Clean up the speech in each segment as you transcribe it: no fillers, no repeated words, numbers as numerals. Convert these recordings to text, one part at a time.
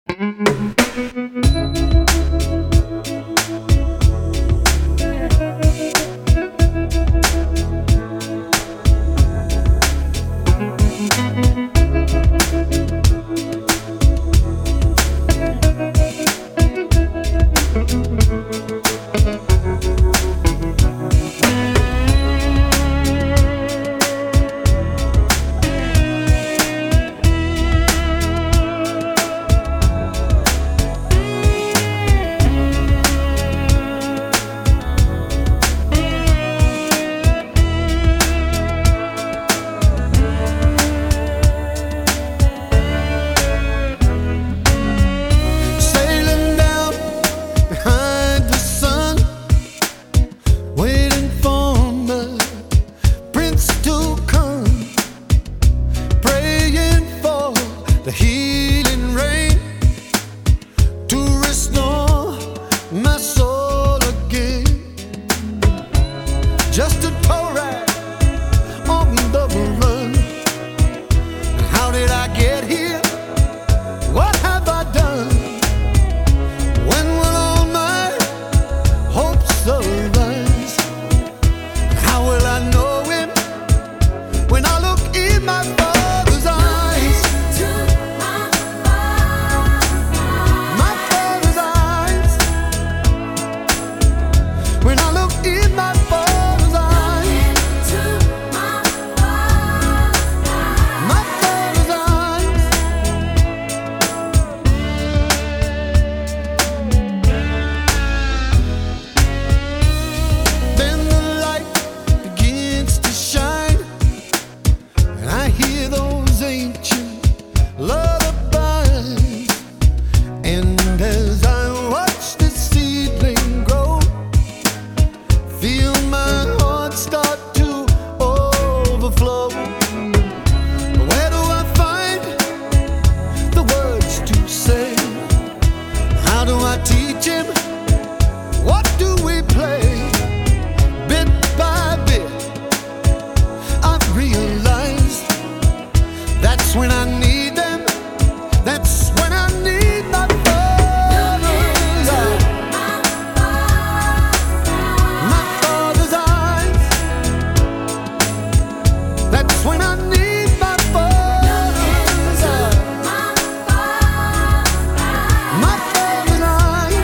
The healing rain to restore my soul again. Just a tow rag on the run. How did I get here? What have I done? When will all my hopes arise? How will I know him when I look in my Father's eyes? When I look in my Father's eyes, my Father's eyes, then the light begins to shine, and I hear those ancient lullabies, and as I watch the seedling grow, feel my heart start to overflow. Where do I find the words to say? How do I teach him? What do we play? Bit by bit, I've realized that's when I need them. That's when I need my Father's eyes. My Father's eyes. That's when I need my Father's eyes. My Father's eyes.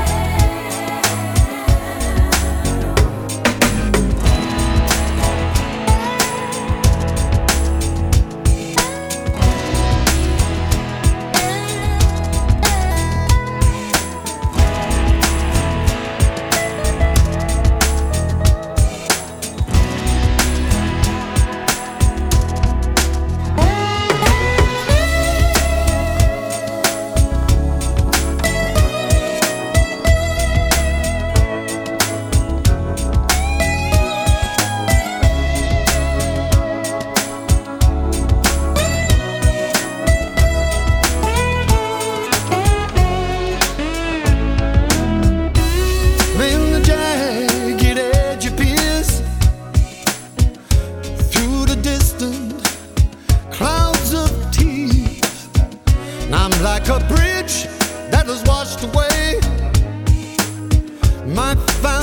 When the jagged edge appears through the distant clouds of tears, and I'm like a bridge that was washed away. My